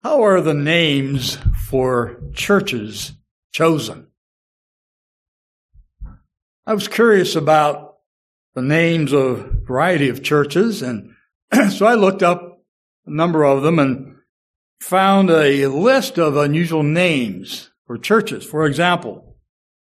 How are the names for churches chosen? I was curious about the names of a variety of churches, and so I looked up a number of them and found a list of unusual names for churches. For example,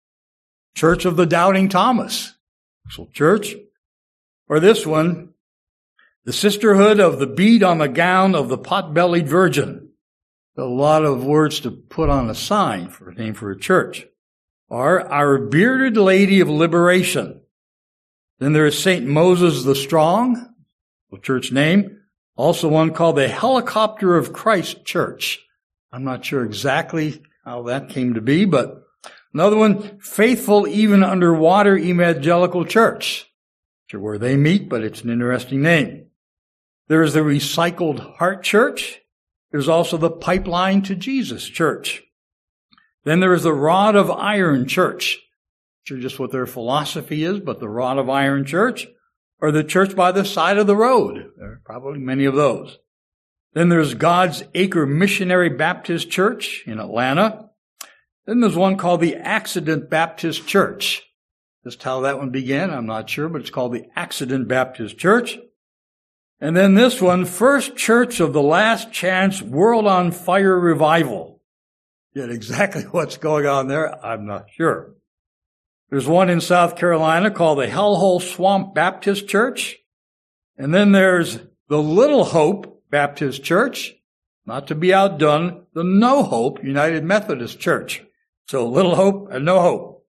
Church of the Doubting Thomas, church, or this one, the Sisterhood of the Bead on the Gown of the Pot-Bellied Virgin. A lot of words to put on a sign for a name for a church. Or Our Bearded Lady of Liberation. Then there is St. Moses the Strong, a church name. Also one called the Helicopter of Christ Church. I'm not sure exactly how that came to be, but another one, Faithful Even Underwater Evangelical Church. Not sure where they meet, but it's an interesting name. There is the Recycled Heart Church. There's also the Pipeline to Jesus Church. Then there is the Rod of Iron Church. Not sure just what their philosophy is, but the Rod of Iron Church, or the Church by the Side of the Road. There are probably many of those. Then there's God's Acre Missionary Baptist Church in Atlanta. Then there's one called the Accident Baptist Church. Just how that one began, I'm not sure, but it's called the Accident Baptist Church. And then this one, First Church of the Last Chance World on Fire Revival. Yet exactly what's going on there, I'm not sure. There's one in South Carolina called the Hellhole Swamp Baptist Church. And then there's the Little Hope Baptist Church. Not to be outdone, the No Hope United Methodist Church. So Little Hope and No Hope.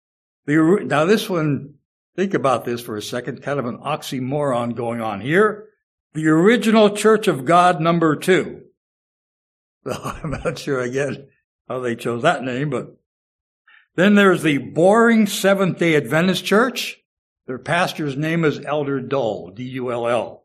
Now this one, think about this for a second, kind of an oxymoron going on here. The Original Church of God number 2. So I'm not sure again how they chose that name, but then there's the Boring Seventh-day Adventist Church. Their pastor's name is Elder Dull, D-U-L-L.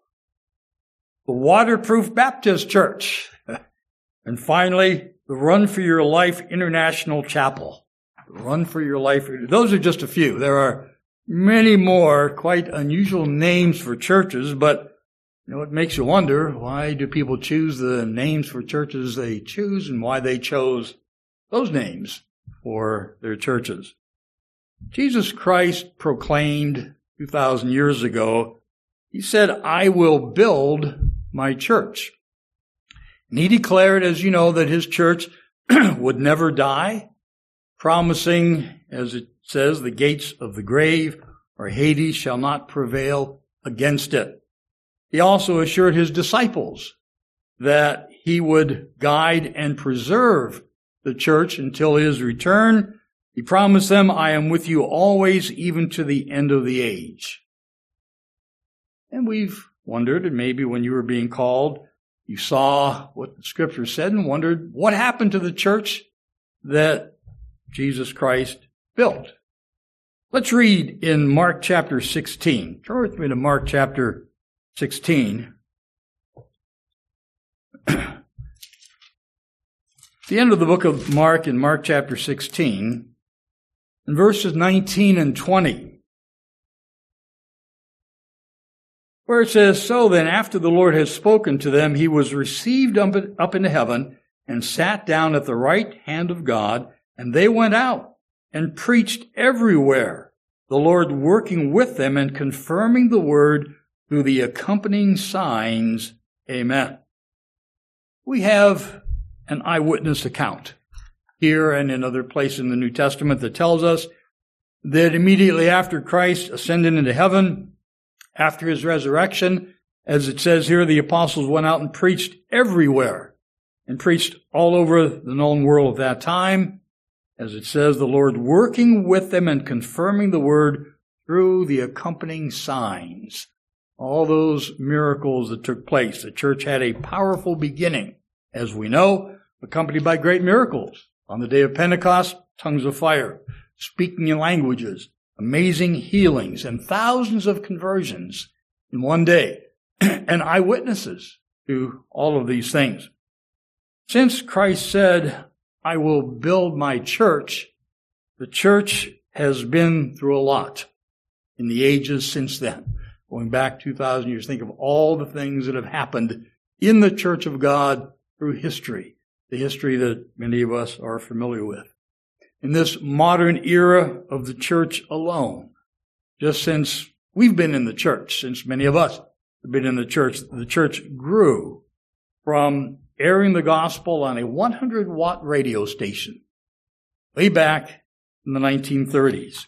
The Waterproof Baptist Church. And finally, the Run for Your Life International Chapel. Run for Your Life. Those are just a few. There are many more quite unusual names for churches, but it makes you wonder, why do people choose the names for churches they choose and why they chose those names for their churches? Jesus Christ proclaimed 2,000 years ago, he said, I will build my church. And he declared, as you know, that his church would never die, promising, as it says, the gates of the grave or Hades shall not prevail against it. He also assured his disciples that he would guide and preserve the church until his return. He promised them, I am with you always, even to the end of the age. And we've wondered, and maybe when you were being called, you saw what the scripture said and wondered, what happened to the church that Jesus Christ built? Let's read in Mark chapter 16. Turn with me to Mark chapter 16. At the end of the book of Mark, in Mark chapter 16, in verses 19 and 20, where it says, So then, after the Lord had spoken to them, he was received up into heaven and sat down at the right hand of God, and they went out and preached everywhere, the Lord working with them and confirming the word through the accompanying signs. Amen. We have an eyewitness account here and in other places in the New Testament that tells us that immediately after Christ ascended into heaven, after his resurrection, as it says here, the apostles went out and preached everywhere and preached all over the known world at that time. As it says, the Lord working with them and confirming the word through the accompanying signs. All those miracles that took place. The church had a powerful beginning, as we know, accompanied by great miracles. On the day of Pentecost, tongues of fire, speaking in languages, amazing healings, and thousands of conversions in one day, and eyewitnesses to all of these things. Since Christ said, I will build my church, the church has been through a lot in the ages since then. Going back 2,000 years, think of all the things that have happened in the church of God through history. the history that many of us are familiar with. In this modern era of the church alone, just since we've been in the church, since many of us have been in the church grew from airing the gospel on a 100-watt radio station way back in the 1930s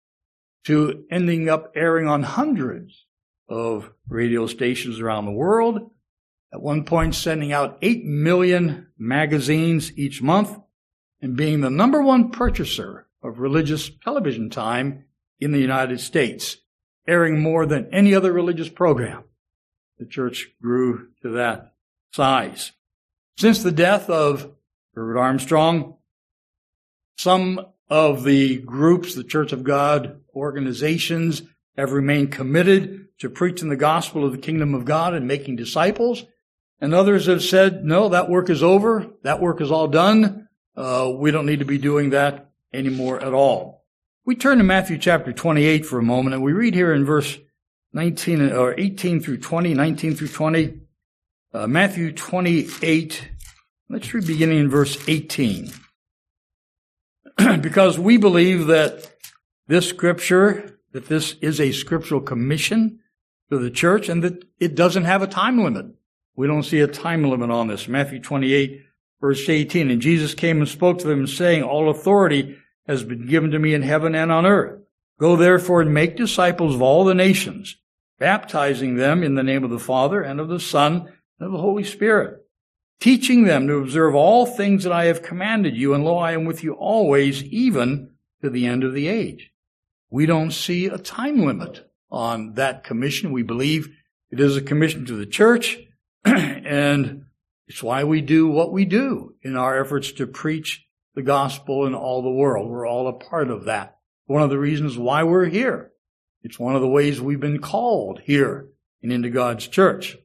to ending up airing on hundreds of radio stations around the world, at one point sending out 8 million magazines each month, and being the number one purchaser of religious television time in the United States, airing more than any other religious program. The church grew to that size. Since the death of Herbert Armstrong, some of the groups, the Church of God organizations, have remained committed to preaching the gospel of the kingdom of God and making disciples. And others have said, no, that work is over. That work is all done. We don't need to be doing that anymore at all. We turn to Matthew chapter 28 for a moment, and we read here in verse 19 or 18 through 20, 19 through 20. Matthew 28, let's read beginning in verse 18. Because we believe that this scripture, that this is a scriptural commission to the church and that it doesn't have a time limit. We don't see a time limit on this. Matthew 28, verse 18. And Jesus came and spoke to them, saying, all authority has been given to me in heaven and on earth. Go therefore and make disciples of all the nations, baptizing them in the name of the Father and of the Son and of the Holy Spirit, teaching them to observe all things that I have commanded you, and lo, I am with you always, even to the end of the age. We don't see a time limit on that commission. We believe it is a commission to the church, and it's why we do what we do in our efforts to preach the gospel in all the world. We're all a part of that. One of the reasons why we're here. It's one of the ways we've been called here and into God's church.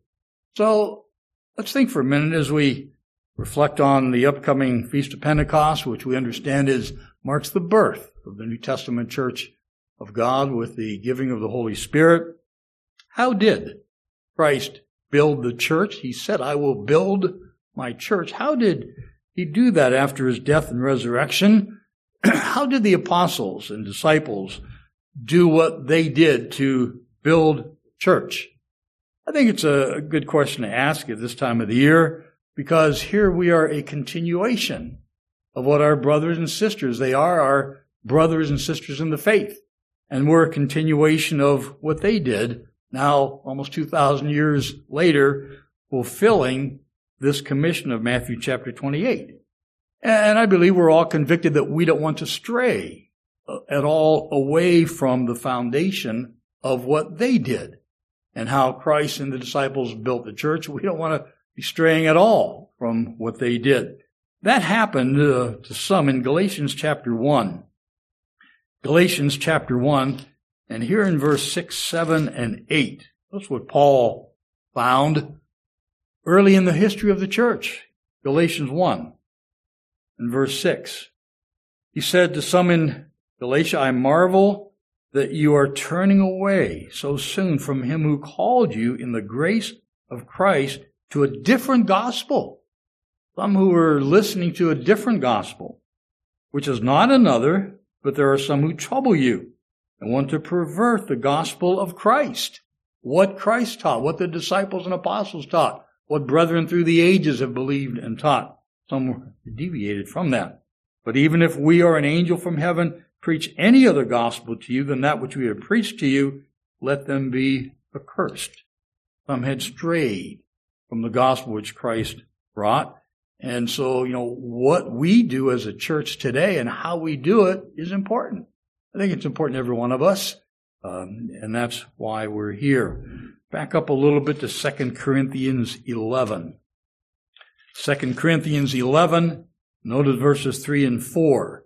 So let's think for a minute as we reflect on the upcoming Feast of Pentecost, which we understand marks the birth of the New Testament Church of God with the giving of the Holy Spirit. How did Christ build the church? He said, I will build my church. How did he do that after his death and resurrection? How did the apostles and disciples do what they did to build church? I think it's a good question to ask at this time of the year, because here we are a continuation of what our brothers and sisters, they are our brothers and sisters in the faith. And we're a continuation of what they did, now almost 2,000 years later, fulfilling this commission of Matthew chapter 28. And I believe we're all convicted that we don't want to stray at all away from the foundation of what they did and how Christ and the disciples built the church. We don't want to be straying at all from what they did. That happened to some in Galatians chapter 1. Galatians chapter 1, and here in verse 6, 7, and 8, that's what Paul found early in the history of the church. Galatians 1 and verse 6. He said to some in Galatia, I marvel that you are turning away so soon from him who called you in the grace of Christ to a different gospel. Some who are listening to a different gospel, which is not another, but there are some who trouble you and want to pervert the gospel of Christ. What Christ taught, what the disciples and apostles taught, what brethren through the ages have believed and taught. Some deviated from that. But even if we or an angel from heaven preach any other gospel to you than that which we have preached to you, let them be accursed. Some had strayed from the gospel which Christ brought. And so, what we do as a church today and how we do it is important. I think it's important to every one of us. And that's why we're here. Back up a little bit to 2 Corinthians 11. 2 Corinthians 11, notice verses 3 and 4.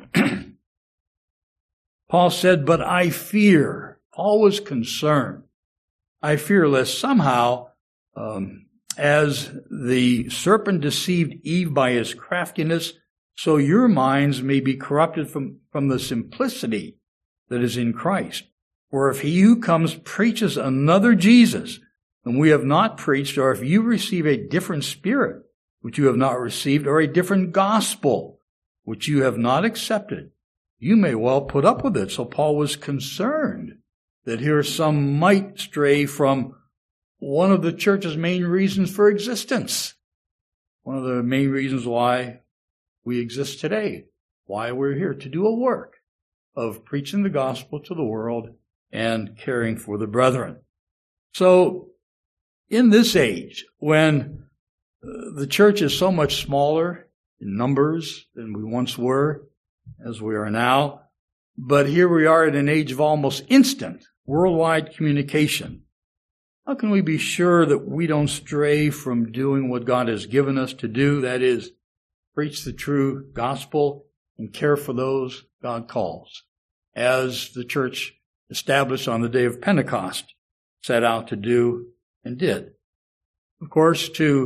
Paul said, but I fear, Paul was concerned, I fear lest somehow, as the serpent deceived Eve by his craftiness, so your minds may be corrupted from the simplicity that is in Christ. For if he who comes preaches another Jesus, whom we have not preached, or if you receive a different spirit which you have not received, or a different gospel, which you have not accepted, you may well put up with it. So Paul was concerned that here some might stray from one of the church's main reasons for existence. One of the main reasons why we exist today, why we're here, to do a work of preaching the gospel to the world and caring for the brethren. So in this age, when the church is so much smaller in numbers than we once were, as we are now, but here we are in an age of almost instant worldwide communication, how can we be sure that we don't stray from doing what God has given us to do, that is, preach the true gospel and care for those God calls, as the church established on the day of Pentecost set out to do and did? Of course,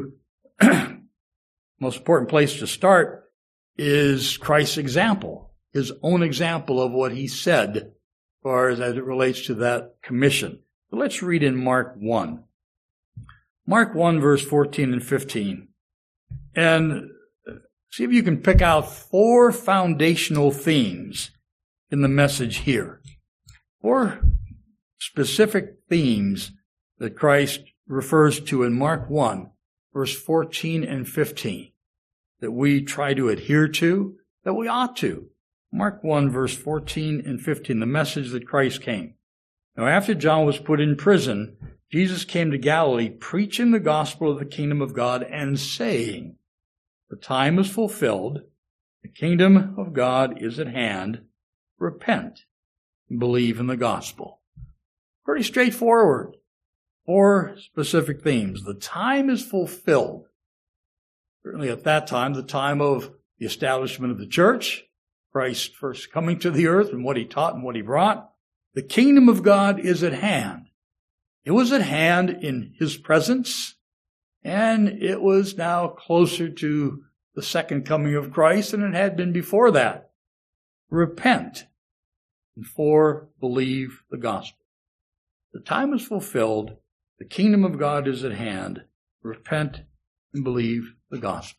most important place to start is Christ's example, his own example of what he said as far as it relates to that commission. But let's read in Mark 1. Mark 1, verse 14 and 15. And see if you can pick out 4 foundational themes in the message here. 4 specific themes that Christ refers to in Mark 1, verse 14 and 15, that we try to adhere to, that we ought to. Mark 1, verse 14 and 15, the message that Christ came. Now, after John was put in prison, Jesus came to Galilee, preaching the gospel of the kingdom of God and saying, the time is fulfilled, the kingdom of God is at hand, repent and believe in the gospel. Pretty straightforward. 4 specific themes. The time is fulfilled. Certainly at that time, the time of the establishment of the church, Christ first coming to the earth and what he taught and what he brought. The kingdom of God is at hand. It was at hand in his presence, and it was now closer to the second coming of Christ than it had been before that. Repent and believe the gospel. The time is fulfilled. The kingdom of God is at hand. Repent and believe the gospel.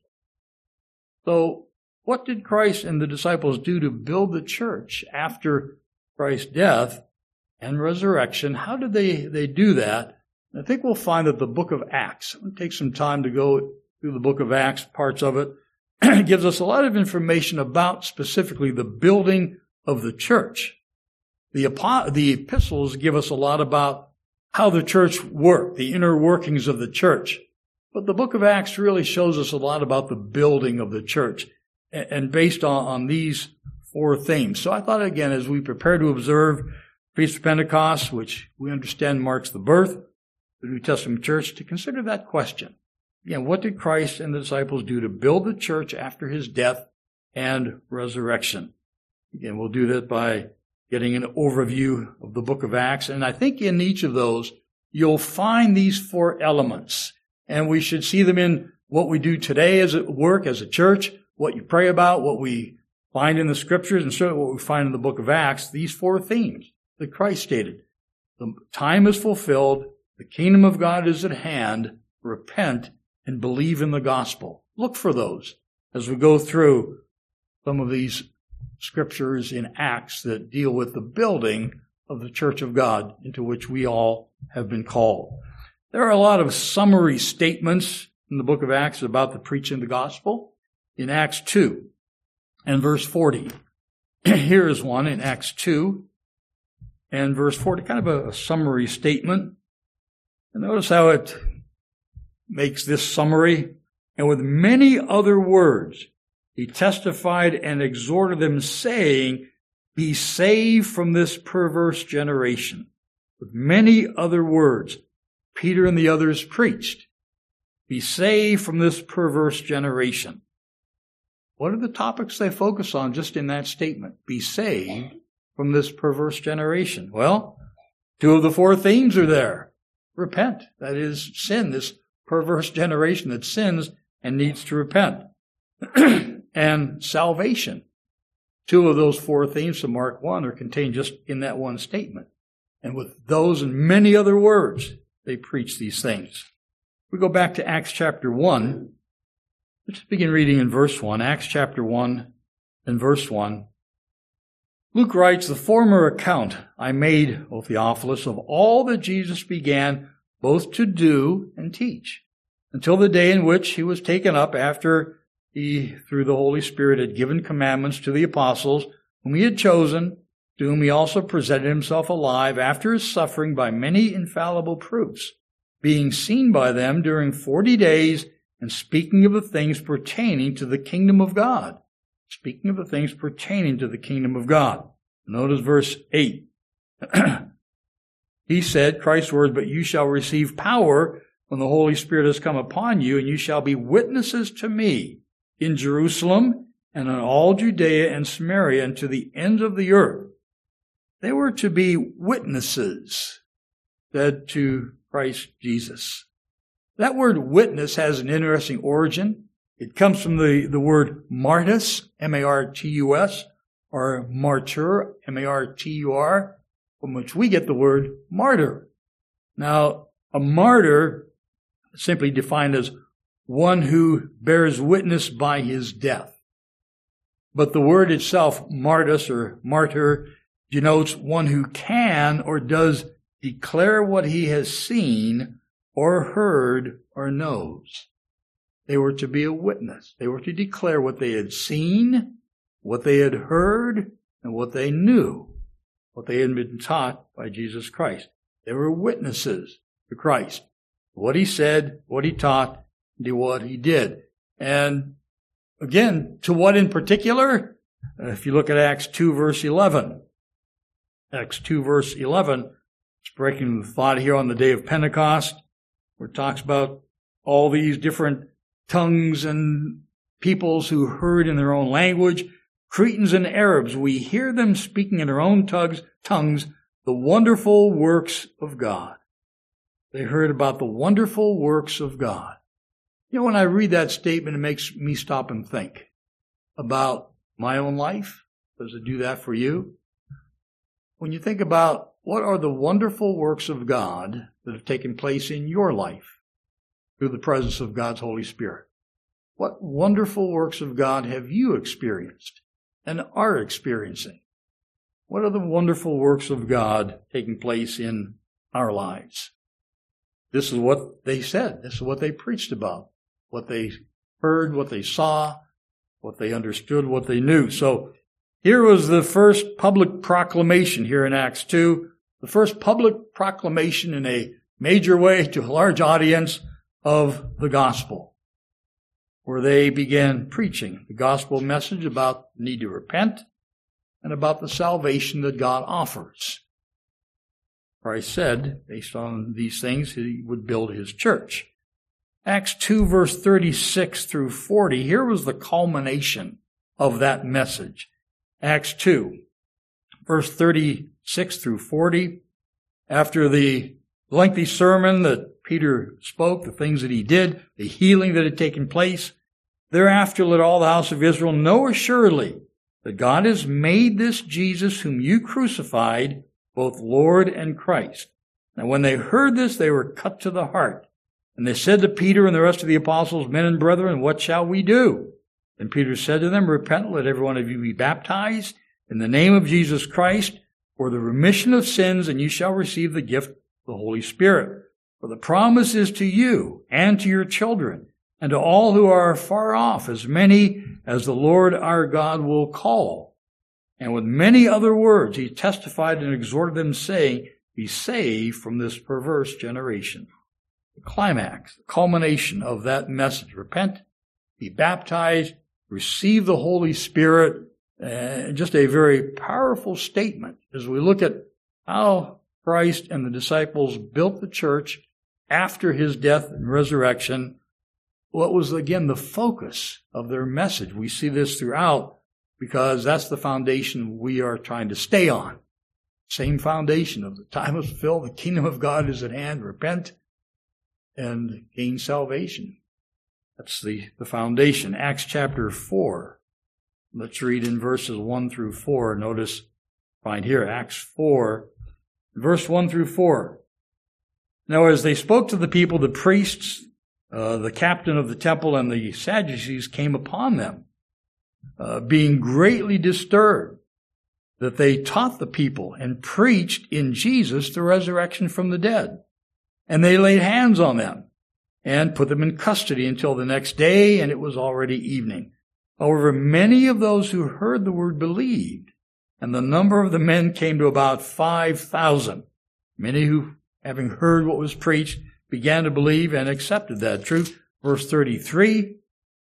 So, what did Christ and the disciples do to build the church after Christ's death and resurrection? How did they do that? I think we'll find that the book of Acts, it'll take some time to go through the book of Acts, parts of it, gives us a lot of information about specifically the building of the church. The epistles give us a lot about how the church worked, the inner workings of the church. But the book of Acts really shows us a lot about the building of the church, and based on these 4 themes. So I thought, again, as we prepare to observe Feast of Pentecost, which we understand marks the birth of the New Testament church, to consider that question. Again, what did Christ and the disciples do to build the church after his death and resurrection? Again, we'll do that by getting an overview of the book of Acts. And I think in each of those, you'll find these 4 elements. And we should see them in what we do today as a work, as a church, what you pray about, what we find in the scriptures, and certainly what we find in the book of Acts, these 4 themes that Christ stated. The time is fulfilled. The kingdom of God is at hand. Repent and believe in the gospel. Look for those as we go through some of these scriptures in Acts that deal with the building of the church of God into which we all have been called. There are a lot of summary statements in the book of Acts about the preaching of the gospel. In Acts 2 and verse 40, here is one in Acts 2 and verse 40, kind of a summary statement. And notice how it makes this summary. And with many other words, he testified and exhorted them, saying, be saved from this perverse generation. With many other words, Peter and the others preached, be saved from this perverse generation. What are the topics they focus on just in that statement? Be saved from this perverse generation. Well, 2 of the 4 themes are there. Repent, that is sin, this perverse generation that sins and needs to repent. And salvation. 2 of those 4 themes from Mark 1 are contained just in that one statement. And with those and many other words, they preach these things. We go back to Acts chapter 1 Let's begin reading in verse 1, Acts chapter 1 and verse 1. Luke writes, "The former account I made, O Theophilus, of all that Jesus began both to do and teach, until the day in which he was taken up, after he, through the Holy Spirit, had given commandments to the apostles, whom he had chosen, to whom he also presented himself alive after his suffering by many infallible proofs, being seen by them during 40 days, and speaking of the things pertaining to the kingdom of God." Speaking of the things pertaining to the kingdom of God. Notice verse 8. He said, Christ's words, "But you shall receive power when the Holy Spirit has come upon you, and you shall be witnesses to me in Jerusalem and in all Judea and Samaria and to the ends of the earth." They were to be witnesses, said to Christ Jesus. That word witness has an interesting origin. It comes from the word martus, M-A-R-T-U-S, or martyr, M-A-R-T-U-R, from which we get the word martyr. Now, a martyr is simply defined as one who bears witness by his death. But the word itself, martus or martyr, denotes one who can or does declare what he has seen or heard or knows. They were to be a witness. They were to declare what they had seen, what they had heard, and what they knew, what they had been taught by Jesus Christ. They were witnesses to Christ. What he said, what he taught, and what he did. And again, to what in particular? If you look at Acts 2 verse 11. Acts 2 verse 11, it's breaking the thought here on the day of Pentecost, where it talks about all these different tongues and peoples who heard in their own language. Cretans and Arabs, we hear them speaking in their own tongues the wonderful works of God. They heard about the wonderful works of God. You know, when I read that statement, it makes me stop and think about my own life. Does it do that for you? When you think about what are the wonderful works of God that have taken place in your life through the presence of God's Holy Spirit, what wonderful works of God have you experienced and are experiencing? What are the wonderful works of God taking place in our lives? This is what they said. This is what they preached about. What they heard, what they saw, what they understood, what they knew. So here was the first public proclamation here in Acts 2. The first public proclamation in a major way to a large audience of the gospel, where they began preaching the gospel message about the need to repent and about the salvation that God offers. Christ said, based on these things, he would build his church. Acts 2 verse 36 through 40, here was the culmination of that message. Acts 2 verse 36 through 40, after the lengthy sermon that Peter spoke, the things that he did, the healing that had taken place, thereafter let all the house of Israel know assuredly that God has made this Jesus whom you crucified both Lord and Christ. And when they heard this, they were cut to the heart. And they said to Peter and the rest of the apostles, Men and brethren, what shall we do? And Peter said to them, Repent, let every one of you be baptized in the name of Jesus Christ for the remission of sins, and you shall receive the gift of the Holy Spirit. For the promise is to you and to your children and to all who are far off, as many as the Lord our God will call. And with many other words he testified and exhorted them, saying, Be saved from this perverse generation. The climax, the culmination of that message. Repent, be baptized, receive the Holy Spirit. Just a very powerful statement as we look at how Christ and the disciples built the church after his death and resurrection. What was, again, the focus of their message? We see this throughout because that's the foundation we are trying to stay on. Same foundation of the time is fulfilled, the kingdom of God is at hand, repent and gain salvation. That's the foundation. Acts chapter 4. Let's read in verses 1 through 4. Notice, find here, Acts 4, verse 1 through 4. Now as they spoke to the people, the priests the captain of the temple and the Sadducees came upon them, being greatly disturbed that they taught the people and preached in Jesus the resurrection from the dead. And they laid hands on them and put them in custody until the next day, and it was already evening. However, many of those who heard the word believed, and the number of the men came to about 5,000. Many who, having heard what was preached, began to believe and accepted that truth. Verse 33,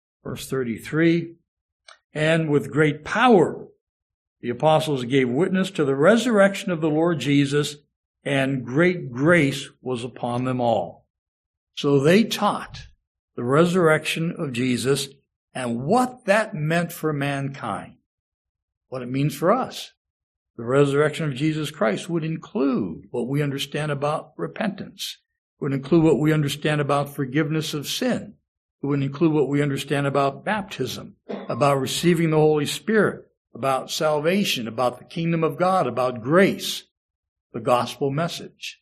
and with great power the apostles gave witness to the resurrection of the Lord Jesus, and great grace was upon them all. So they taught the resurrection of Jesus and what that meant for mankind, what it means for us. The resurrection of Jesus Christ would include what we understand about repentance, would include what we understand about forgiveness of sin, it would include what we understand about baptism, about receiving the Holy Spirit, about salvation, about the kingdom of God, about grace, the gospel message.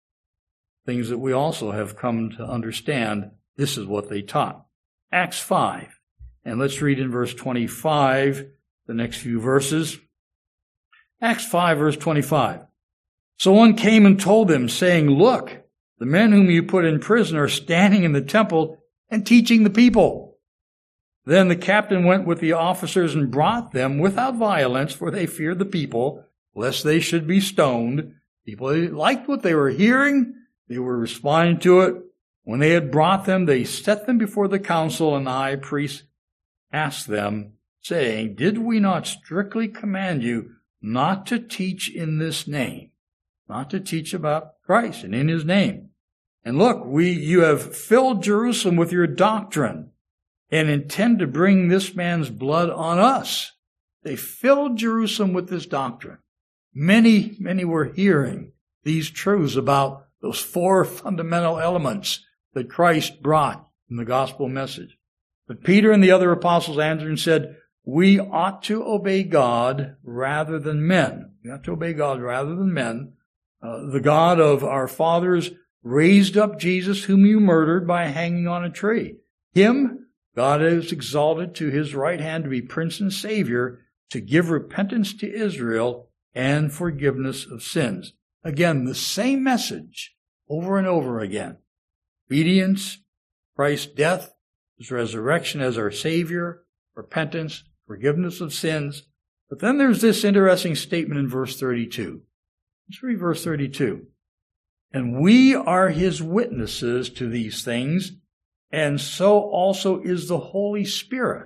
Things that we also have come to understand. This is what they taught. Acts 5. And let's read in verse 25, the next few verses. Acts 5, verse 25. So one came and told them, saying, Look, the men whom you put in prison are standing in the temple and teaching the people. Then the captain went with the officers and brought them without violence, for they feared the people, lest they should be stoned. People liked what they were hearing. They were responding to it. When they had brought them, they set them before the council, and the high priest asked them, saying, Did we not strictly command you not to teach in this name? Not to teach about Christ and in his name. And look, you have filled Jerusalem with your doctrine and intend to bring this man's blood on us. They filled Jerusalem with this doctrine. Many were hearing these truths about those four fundamental elements that Christ brought in the gospel message. But Peter and the other apostles answered and said, We ought to obey God rather than men. We ought to obey God rather than men. The God of our fathers raised up Jesus, whom you murdered by hanging on a tree. Him God has exalted to his right hand to be Prince and Savior, to give repentance to Israel and forgiveness of sins. Again, the same message over and over again. Obedience, Christ's death, his resurrection as our Savior, repentance, forgiveness of sins. But then there's this interesting statement in verse 32. Let's read verse 32. And we are his witnesses to these things, and so also is the Holy Spirit,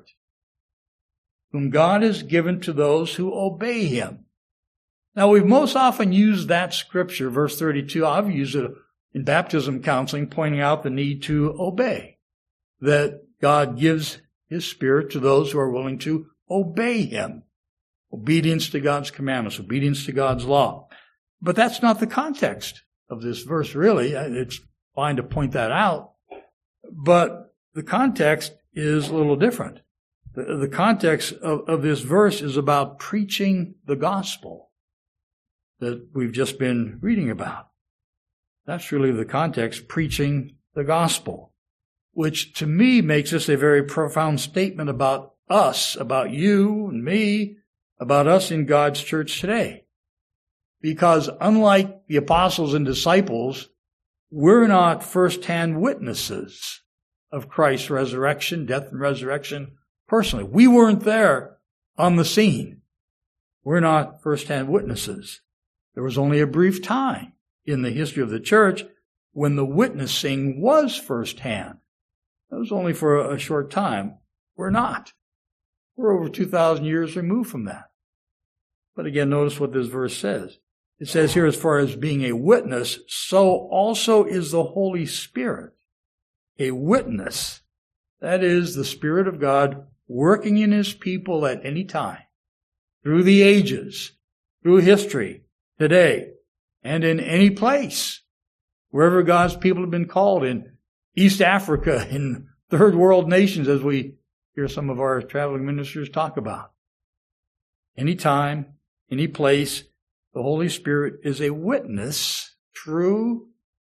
whom God has given to those who obey him. Now, we've most often used that scripture, verse 32. I've used it in baptism counseling, pointing out the need to obey, that God gives his Spirit to those who are willing to obey him. Obedience to God's commandments, obedience to God's law. But that's not the context of this verse, really. It's fine to point that out. But the context is a little different. The context of this verse is about preaching the gospel that we've just been reading about. That's really the context, preaching the gospel, which to me makes this a very profound statement about us, about you and me, about us in God's church today. Because unlike the apostles and disciples, we're not first-hand witnesses of Christ's resurrection, death and resurrection personally. We weren't there on the scene. We're not first-hand witnesses. There was only a brief time in the history of the church when the witnessing was first-hand. That was only for a short time. We're not. We're over 2,000 years removed from that. But again, notice what this verse says. It says here, as far as being a witness, so also is the Holy Spirit a witness. That is the Spirit of God working in his people at any time, through the ages, through history, today, and in any place, wherever God's people have been called, in East Africa, in third world nations, as we hear some of our traveling ministers talk about. Any time, any place, the Holy Spirit is a witness through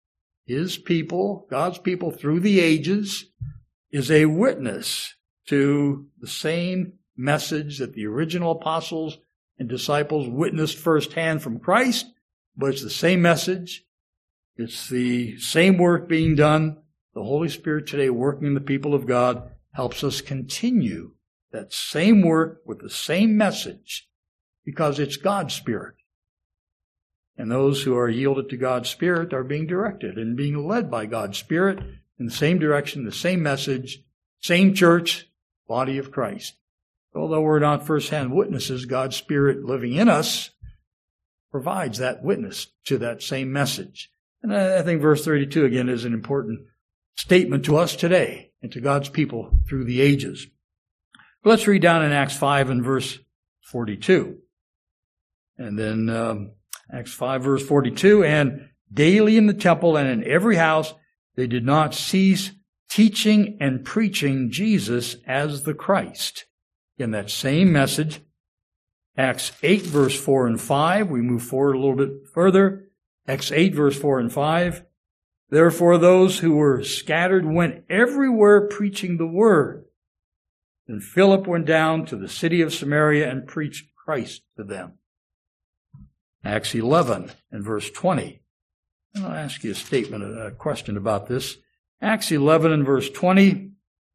His people, God's people through the ages, is a witness to the same message that the original apostles and disciples witnessed firsthand from Christ, but it's the same message. It's the same work being done. The Holy Spirit today working in the people of God helps us continue that same work with the same message because it's God's Spirit. And those who are yielded to God's Spirit are being directed and being led by God's Spirit in the same direction, the same message, same church, body of Christ. Although we're not first-hand witnesses, God's Spirit living in us provides that witness to that same message. And I think verse 32 again is an important statement to us today and to God's people through the ages. But let's read down in Acts 5 and verse 42. And then Acts 5 verse 42, and daily in the temple and in every house they did not cease teaching and preaching Jesus as the Christ. In that same message, Acts 8 verse 4 and 5, we move forward a little bit further. Acts 8 verse 4 and 5, therefore those who were scattered went everywhere preaching the word. And Philip went down to the city of Samaria and preached Christ to them. Acts 11 and verse 20. And I'll ask you a question about this. Acts 11 and verse 20.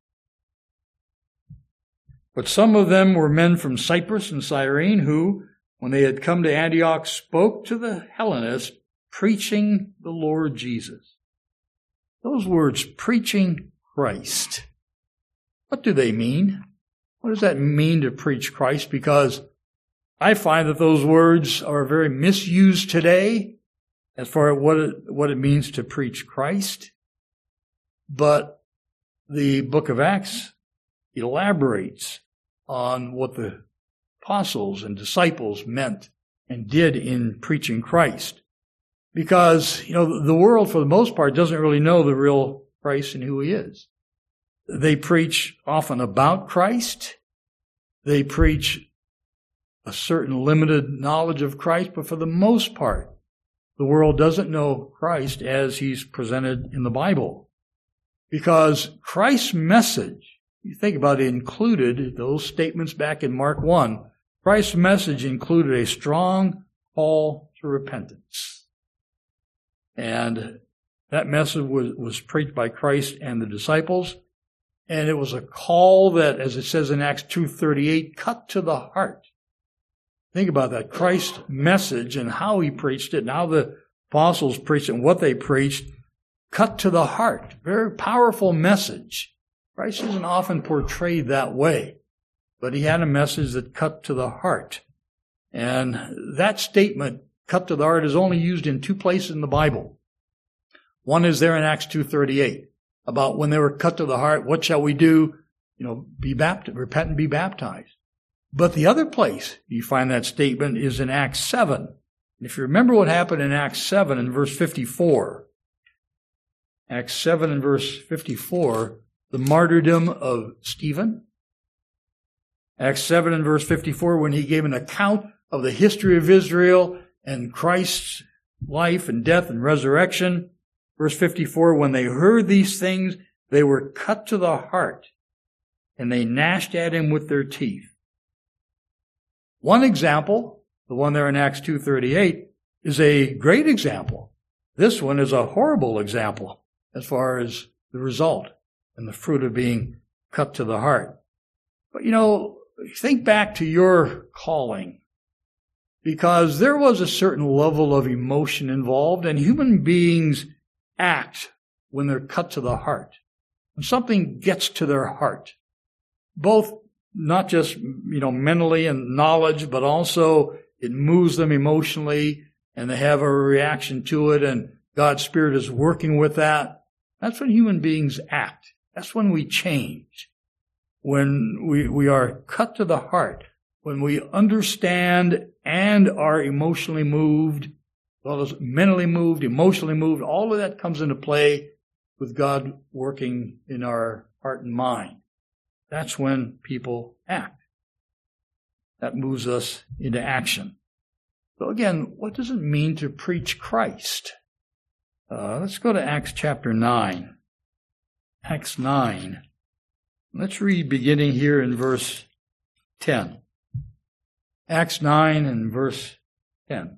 But some of them were men from Cyprus and Cyrene who, when they had come to Antioch, spoke to the Hellenists, preaching the Lord Jesus. Those words, preaching Christ. What do they mean? What does that mean to preach Christ? Because I find that those words are very misused today as far as what it means to preach Christ. But the book of Acts elaborates on what the apostles and disciples meant and did in preaching Christ. Because, the world for the most part doesn't really know the real Christ and who He is. They preach often about Christ. They preach a certain limited knowledge of Christ, but for the most part, the world doesn't know Christ as He's presented in the Bible. Because Christ's message, you think about it, included those statements back in Mark 1. Christ's message included a strong call to repentance. And that message was preached by Christ and the disciples. And it was a call that, as it says in Acts 2:38, cut to the heart. Think about that. Christ's message and how He preached it and how the apostles preached it and what they preached, cut to the heart. Very powerful message. Christ isn't often portrayed that way, but He had a message that cut to the heart. And that statement, cut to the heart, is only used in two places in the Bible. One is there in Acts 2:38, about when they were cut to the heart, what shall we do? Be baptized, repent and be baptized. But the other place you find that statement is in Acts 7. And if you remember what happened in Acts 7 and verse 54, Acts 7 and verse 54, the martyrdom of Stephen. Acts 7 and verse 54, when he gave an account of the history of Israel and Christ's life and death and resurrection. Verse 54, when they heard these things, they were cut to the heart, and they gnashed at him with their teeth. One example, the one there in Acts 2:38, is a great example. This one is a horrible example as far as the result and the fruit of being cut to the heart. But think back to your calling, because there was a certain level of emotion involved, and human beings act when they're cut to the heart. When something gets to their heart, both not just, mentally and knowledge, but also it moves them emotionally and they have a reaction to it, and God's Spirit is working with that. That's when human beings act. That's when we change. When we are cut to the heart, when we understand and are emotionally moved, as well as mentally moved, emotionally moved, all of that comes into play with God working in our heart and mind. That's when people act. That moves us into action. So again, what does it mean to preach Christ? Let's go to Acts chapter 9. Acts 9. Let's read beginning here in verse 10. Acts 9 and verse 10.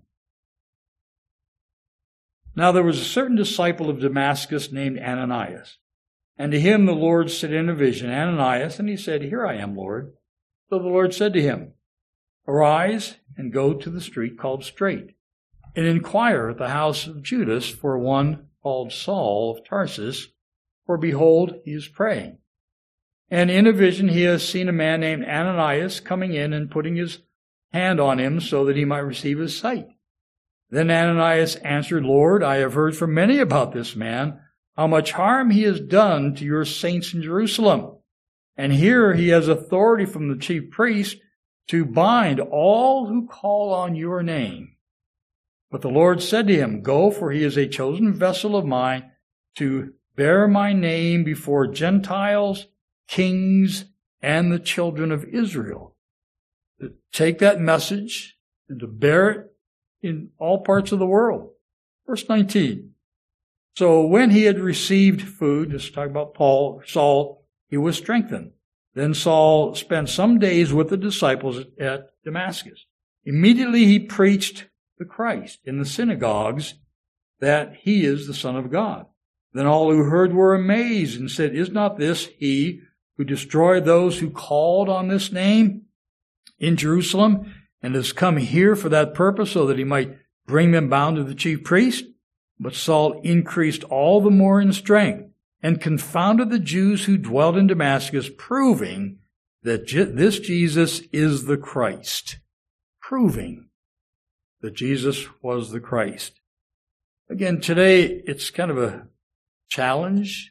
Now there was a certain disciple of Damascus named Ananias. And to him the Lord said in a vision, Ananias, and he said, Here I am, Lord. So the Lord said to him, Arise and go to the street called Straight, and inquire at the house of Judas for one called Saul of Tarsus, for behold, he is praying. And in a vision he has seen a man named Ananias coming in and putting his hand on him so that he might receive his sight. Then Ananias answered, Lord, I have heard from many about this man, how much harm he has done to your saints in Jerusalem. And here he has authority from the chief priest to bind all who call on your name. But the Lord said to him, Go, for he is a chosen vessel of mine to bear my name before Gentiles, kings, and the children of Israel. To take that message and to bear it in all parts of the world. Verse 19. So when he had received food, just talking about Saul, he was strengthened. Then Saul spent some days with the disciples at Damascus. Immediately he preached the Christ in the synagogues that he is the Son of God. Then all who heard were amazed and said, Is not this he who destroyed those who called on this name in Jerusalem and has come here for that purpose so that he might bring them bound to the chief priest? But Saul increased all the more in strength and confounded the Jews who dwelt in Damascus, proving that this Jesus is the Christ. Proving that Jesus was the Christ. Again, today it's kind of a challenge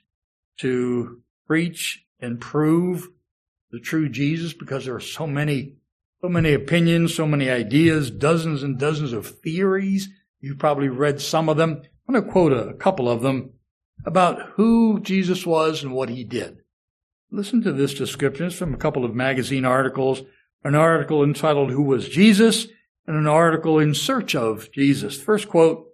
to preach and prove the true Jesus because there are so many opinions, so many ideas, dozens and dozens of theories. You've probably read some of them. I'm going to quote a couple of them about who Jesus was and what he did. Listen to this description. It's from a couple of magazine articles, an article entitled Who Was Jesus? And an article in search of Jesus. First quote,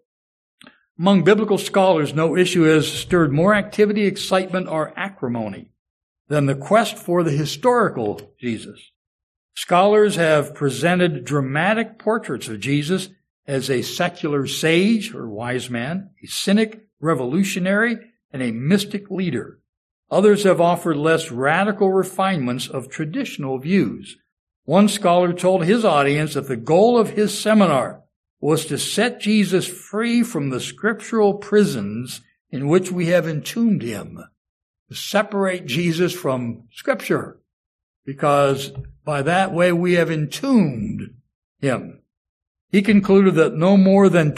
among biblical scholars, no issue has stirred more activity, excitement, or acrimony than the quest for the historical Jesus. Scholars have presented dramatic portraits of Jesus as a secular sage or wise man, a cynic, revolutionary, and a mystic leader. Others have offered less radical refinements of traditional views. One scholar told his audience that the goal of his seminar was to set Jesus free from the scriptural prisons in which we have entombed him, to separate Jesus from Scripture, because by that way we have entombed him. He concluded that no more than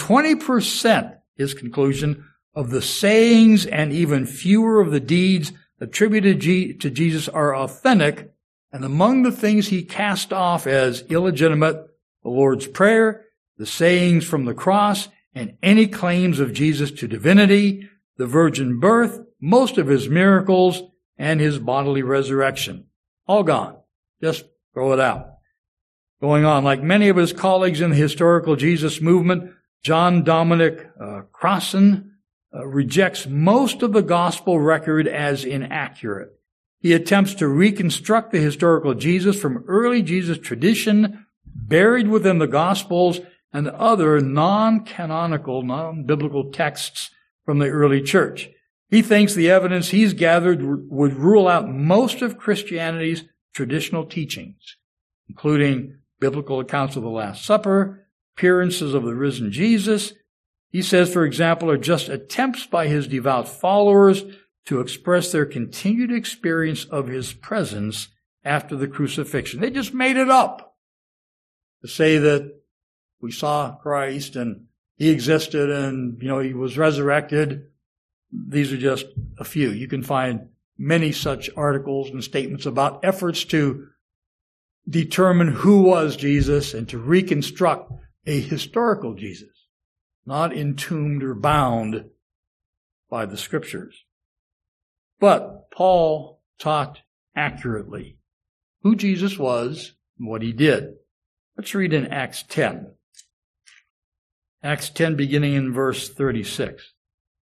20%, his conclusion, of the sayings and even fewer of the deeds attributed to Jesus are authentic, and among the things he cast off as illegitimate, the Lord's Prayer, the sayings from the cross, and any claims of Jesus to divinity, the virgin birth, most of his miracles, and his bodily resurrection. All gone. Just throw it out. Going on, like many of his colleagues in the historical Jesus movement, John Dominic Crossan rejects most of the gospel record as inaccurate. He attempts to reconstruct the historical Jesus from early Jesus tradition buried within the Gospels and other non-canonical, non-biblical texts from the early church. He thinks the evidence he's gathered would rule out most of Christianity's traditional teachings, including biblical accounts of the Last Supper, appearances of the risen Jesus. He says, for example, are just attempts by his devout followers to express their continued experience of his presence after the crucifixion. They just made it up to say that we saw Christ and he existed and, he was resurrected. These are just a few. You can find many such articles and statements about efforts to determine who was Jesus and to reconstruct a historical Jesus, not entombed or bound by the Scriptures. But Paul taught accurately who Jesus was and what he did. Let's read in Acts 10. Acts 10, beginning in verse 36.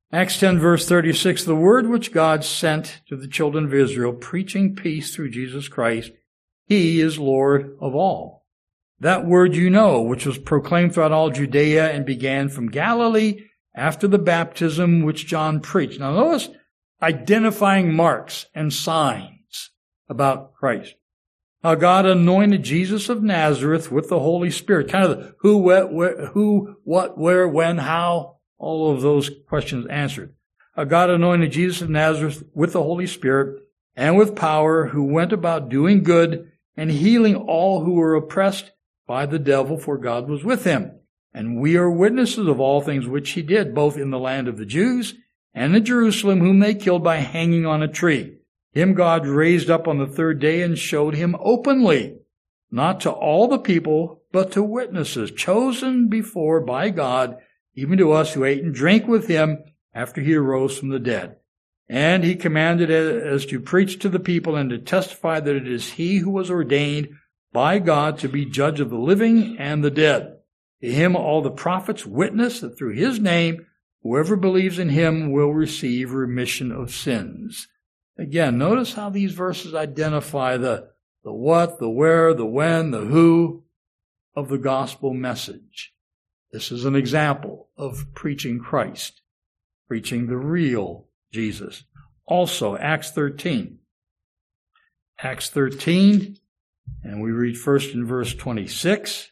Acts 10 verse 36, the word which God sent to the children of Israel, preaching peace through Jesus Christ, he is Lord of all. That word you know, which was proclaimed throughout all Judea and began from Galilee after the baptism which John preached. Now notice identifying marks and signs about Christ. How God anointed Jesus of Nazareth with the Holy Spirit. Kind of the who, what, where, when, how, all of those questions answered. How God anointed Jesus of Nazareth with the Holy Spirit and with power, who went about doing good and healing all who were oppressed by the devil, for God was with him. And we are witnesses of all things which he did, both in the land of the Jews and in Jerusalem, whom they killed by hanging on a tree. Him God raised up on the third day and showed him openly, not to all the people, but to witnesses, chosen before by God, even to us who ate and drank with him after he arose from the dead. And he commanded us to preach to the people and to testify that it is he who was ordained by God to be judge of the living and the dead. To him all the prophets witness that through his name, whoever believes in him will receive remission of sins. Again, notice how these verses identify the what, the where, the when, the who of the gospel message. This is an example of preaching Christ, preaching the real Jesus. Also, Acts 13. Acts 13, and we read first in verse 26.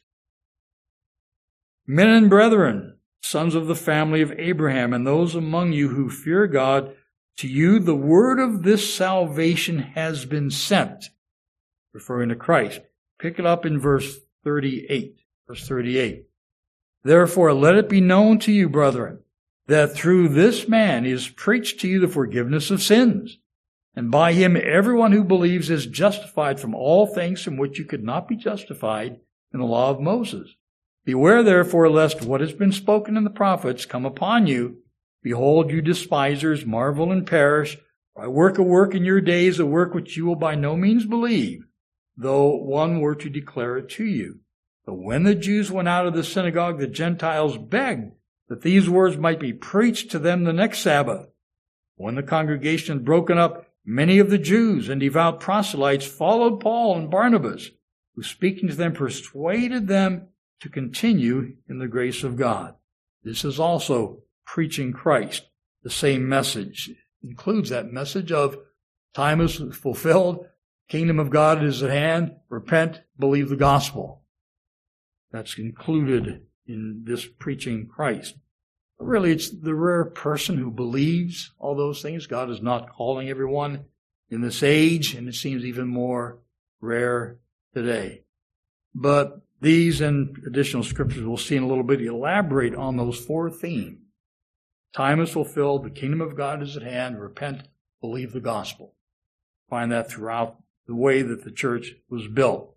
Men and brethren, sons of the family of Abraham, and those among you who fear God, to you the word of this salvation has been sent, referring to Christ. Pick it up in verse 38. Verse 38. Therefore, let it be known to you, brethren, that through this man is preached to you the forgiveness of sins. And by him everyone who believes is justified from all things from which you could not be justified in the law of Moses. Beware therefore lest what has been spoken in the prophets come upon you. Behold, you despisers, marvel and perish. For I work a work in your days, a work which you will by no means believe, though one were to declare it to you. But when the Jews went out of the synagogue, the Gentiles begged that these words might be preached to them the next Sabbath. When the congregation had broken up, many of the Jews and devout proselytes followed Paul and Barnabas, who speaking to them persuaded them to continue in the grace of God. This is also preaching Christ. The same message includes that message of time is fulfilled, kingdom of God is at hand, repent, believe the gospel. That's included in this preaching Christ. But really, it's the rare person who believes all those things. God is not calling everyone in this age, and it seems even more rare today. But these and additional scriptures we'll see in a little bit elaborate on those four themes. Time is fulfilled, the kingdom of God is at hand, repent, believe the gospel. Find that throughout the way that the church was built.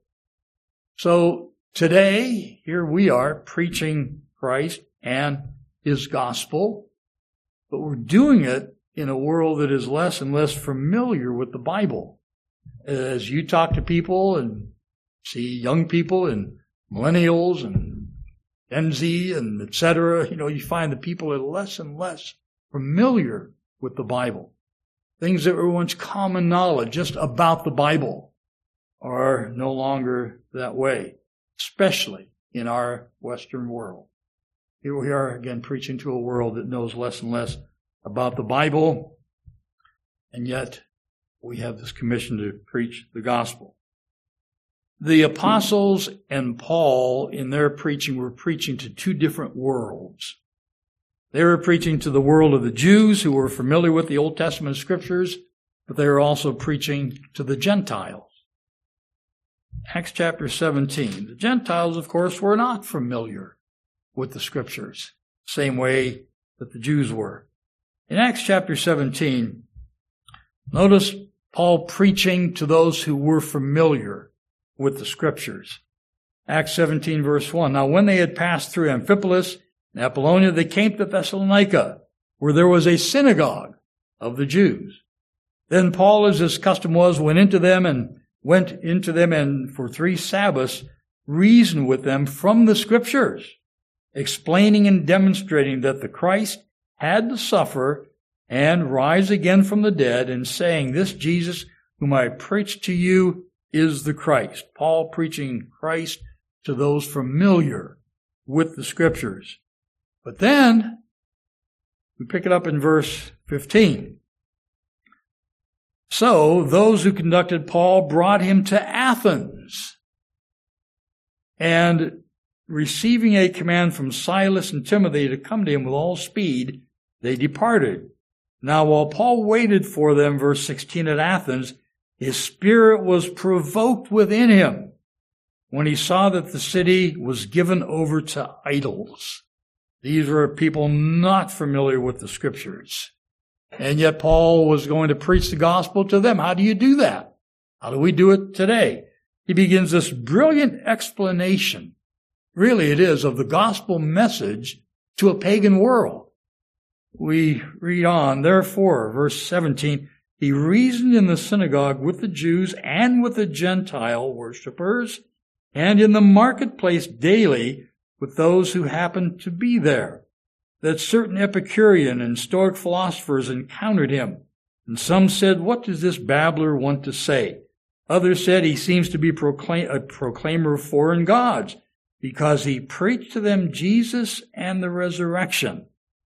So today, here we are preaching Christ and his gospel, but we're doing it in a world that is less and less familiar with the Bible. As you talk to people and see young people and millennials and Gen Z and etc., you find that people are less and less familiar with the Bible. Things that were once common knowledge just about the Bible are no longer that way, especially in our Western world. Here we are again preaching to a world that knows less and less about the Bible, and yet we have this commission to preach the gospel. The apostles and Paul, in their preaching, were preaching to two different worlds. They were preaching to the world of the Jews who were familiar with the Old Testament scriptures, but they were also preaching to the Gentiles. Acts chapter 17. The Gentiles, of course, were not familiar with the scriptures, same way that the Jews were. In Acts chapter 17, notice Paul preaching to those who were familiar with the scriptures. Acts 17 verse 1. Now when they had passed through Amphipolis and Apollonia, they came to Thessalonica, where there was a synagogue of the Jews. Then Paul, as his custom was, went into them and for 3 Sabbaths reasoned with them from the scriptures, explaining and demonstrating that the Christ had to suffer and rise again from the dead, and saying, this Jesus whom I preach to you is the Christ. Paul preaching Christ to those familiar with the Scriptures. But then, we pick it up in verse 15. So, those who conducted Paul brought him to Athens, and receiving a command from Silas and Timothy to come to him with all speed, they departed. Now, while Paul waited for them, verse 16, at Athens, his spirit was provoked within him when he saw that the city was given over to idols. These were people not familiar with the Scriptures. And yet Paul was going to preach the gospel to them. How do you do that? How do we do it today? He begins this brilliant explanation, really it is, of the gospel message to a pagan world. We read on, therefore, verse 17, he reasoned in the synagogue with the Jews and with the Gentile worshippers, and in the marketplace daily with those who happened to be there, that certain Epicurean and Stoic philosophers encountered him. And some said, what does this babbler want to say? Others said, he seems to be a proclaimer of foreign gods, because he preached to them Jesus and the resurrection.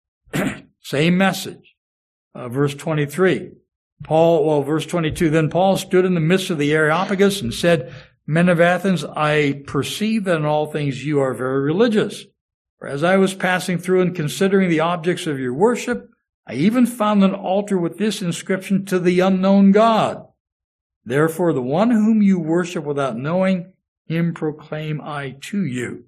Same message. Verse 23. Verse 22. Then Paul stood in the midst of the Areopagus and said, men of Athens, I perceive that in all things you are very religious. For as I was passing through and considering the objects of your worship, I even found an altar with this inscription, to the unknown God. Therefore, the one whom you worship without knowing, him proclaim I to you.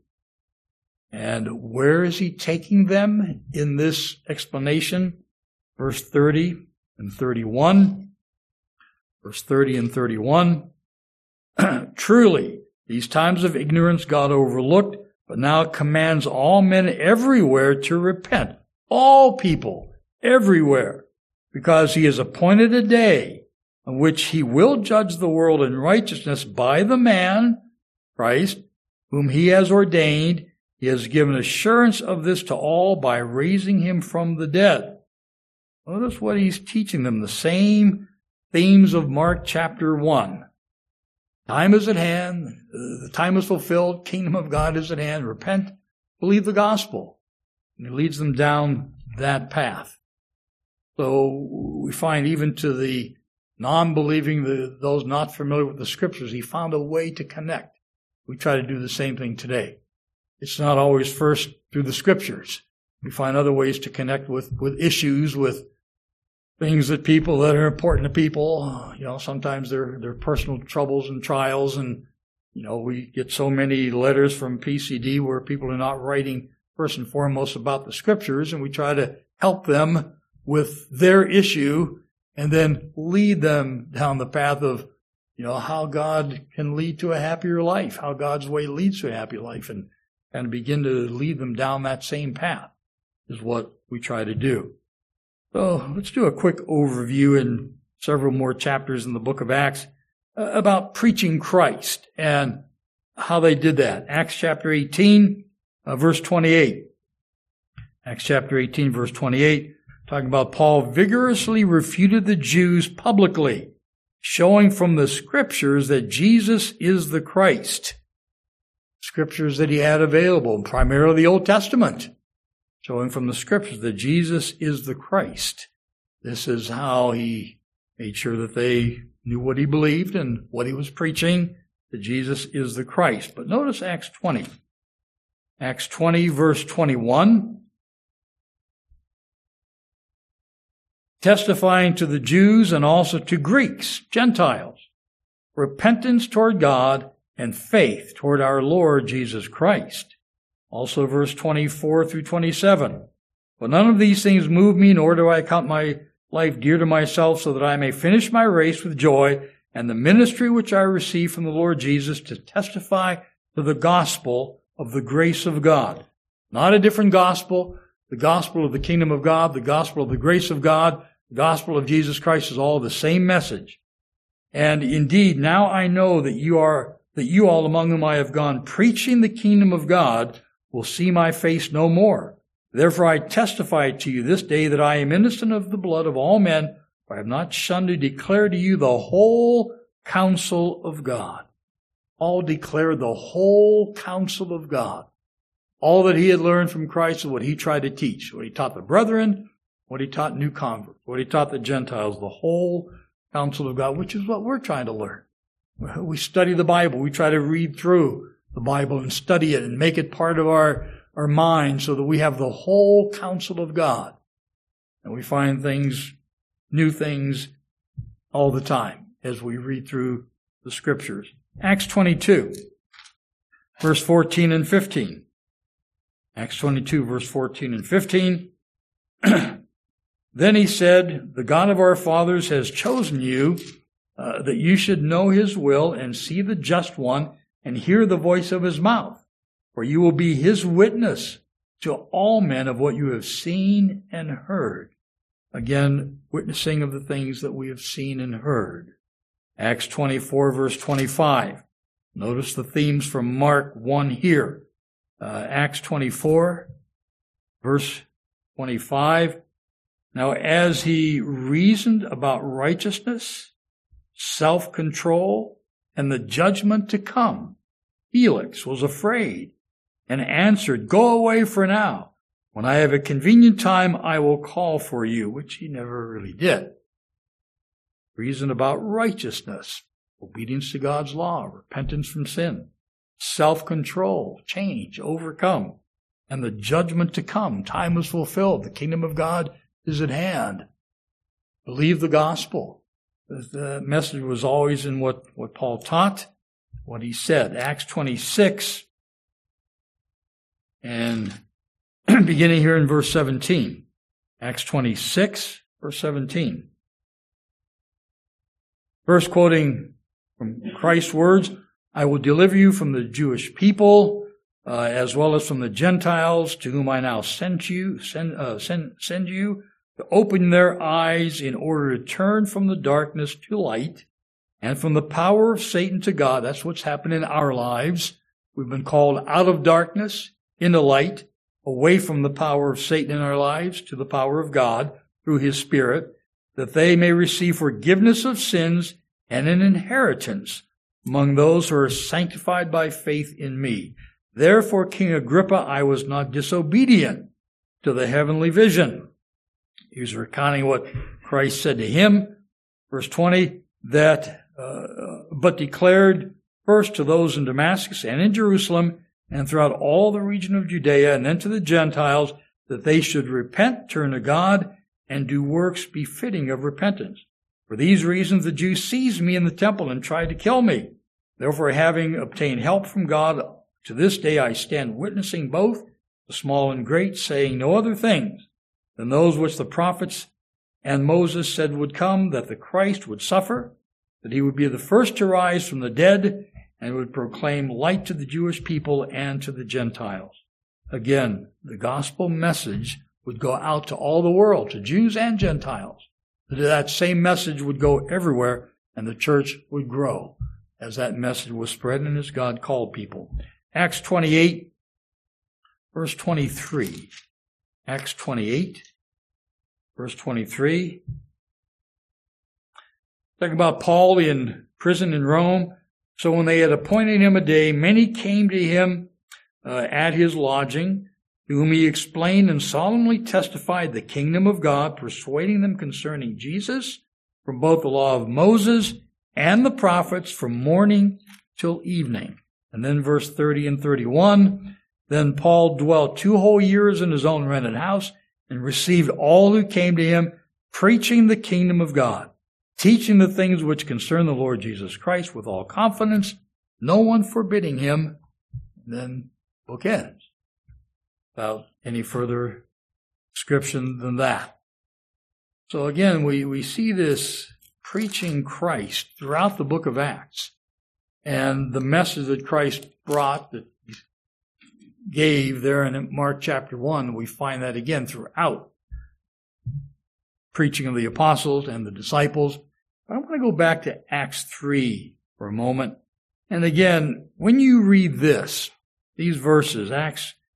And where is he taking them in this explanation? Verse 30 and 31. Verse 30 and 31. Truly, these times of ignorance God overlooked, but now commands all men everywhere to repent. All people, everywhere. Because he has appointed a day on which he will judge the world in righteousness by the man, Christ, whom he has ordained. He has given assurance of this to all by raising him from the dead. Notice what he's teaching them, the same themes of Mark chapter 1. Time is at hand, the time is fulfilled, kingdom of God is at hand, repent, believe the gospel. And he leads them down that path. So we find even to the non-believing, those not familiar with the Scriptures, he found a way to connect. We try to do the same thing today. It's not always first through the Scriptures. We find other ways to connect with issues, with things that are important to people. Sometimes they're personal troubles and trials, and we get so many letters from PCD where people are not writing first and foremost about the Scriptures, and we try to help them with their issue and then lead them down the path of how God can lead to a happier life, how God's way leads to a happy life, and begin to lead them down that same path is what we try to do. So let's do a quick overview in several more chapters in the book of Acts about preaching Christ and how they did that. Acts chapter 18, verse 28. Acts chapter 18, verse 28, talking about Paul vigorously refuted the Jews publicly, showing from the Scriptures that Jesus is the Christ. Scriptures that he had available, primarily the Old Testament, showing from the Scriptures that Jesus is the Christ. This is how he made sure that they knew what he believed and what he was preaching, that Jesus is the Christ. But notice Acts 20. Acts 20, verse 21. Testifying to the Jews and also to Greeks, Gentiles, repentance toward God and faith toward our Lord Jesus Christ. Also verse 24 through 27. But none of these things move me, nor do I count my life dear to myself, so that I may finish my race with joy and the ministry which I received from the Lord Jesus to testify to the gospel of the grace of God. Not a different gospel. The gospel of the kingdom of God, the gospel of the grace of God, the gospel of Jesus Christ is all the same message. And indeed, now I know that you all among whom I have gone preaching the kingdom of God will see my face no more. Therefore I testify to you this day that I am innocent of the blood of all men, for I have not shunned to declare to you the whole counsel of God. Paul declared the whole counsel of God. All that he had learned from Christ is what he tried to teach. What he taught the brethren, what he taught new converts, what he taught the Gentiles, the whole counsel of God, which is what we're trying to learn. We study the Bible. We try to read through the Bible and study it and make it part of our mind so that we have the whole counsel of God. And we find things, new things all the time as we read through the Scriptures. Acts 22, verse 14 and 15. Acts 22, verse 14 and 15. Then he said, the God of our fathers has chosen you, that you should know his will and see the just one and hear the voice of his mouth. For you will be his witness to all men of what you have seen and heard. Again, witnessing of the things that we have seen and heard. Acts 24, verse 25. Notice the themes from Mark 1 here. Acts 24, verse 25. Now, as he reasoned about righteousness, self-control, and the judgment to come, Felix was afraid and answered, go away for now. When I have a convenient time, I will call for you, which he never really did. Reason about righteousness, obedience to God's law, repentance from sin, self-control, change, overcome, and the judgment to come. Time is fulfilled. The kingdom of God is at hand. Believe the gospel. The message was always in what Paul taught, what he said. Acts 26, and beginning here in verse 17. Acts 26, verse 17. First quoting from Christ's words, I will deliver you from the Jewish people, as well as from the Gentiles, to whom I now send you, to open their eyes in order to turn from the darkness to light and from the power of Satan to God. That's what's happened in our lives. We've been called out of darkness into light, away from the power of Satan in our lives to the power of God through his Spirit, that they may receive forgiveness of sins and an inheritance among those who are sanctified by faith in me. Therefore, King Agrippa, I was not disobedient to the heavenly vision. He was recounting what Christ said to him. Verse 20, but declared first to those in Damascus and in Jerusalem and throughout all the region of Judea and then to the Gentiles that they should repent, turn to God, and do works befitting of repentance. For these reasons the Jews seized me in the temple and tried to kill me. Therefore, having obtained help from God, to this day I stand witnessing both the small and great, saying no other things than those which the prophets and Moses said would come, that the Christ would suffer, that he would be the first to rise from the dead, and would proclaim light to the Jewish people and to the Gentiles. Again, the gospel message would go out to all the world, to Jews and Gentiles. That same message would go everywhere, and the church would grow as that message was spread and as God called people. Acts 28, verse 23. Acts 28, verse 23. Talking about Paul in prison in Rome. So when they had appointed him a day, many came to him at his lodging, to whom he explained and solemnly testified the kingdom of God, persuading them concerning Jesus from both the law of Moses and the prophets from morning till evening. And then verse 30 and 31, then Paul dwelt 2 whole years in his own rented house and received all who came to him, preaching the kingdom of God, teaching the things which concern the Lord Jesus Christ with all confidence, no one forbidding him. And then book ends without any further description than that. So again, we see this preaching Christ throughout the book of Acts. And the message that Christ brought, that he gave there in Mark chapter 1, we find that again throughout preaching of the apostles and the disciples. But I want to go back to Acts 3 for a moment. And again, when you read these verses, Acts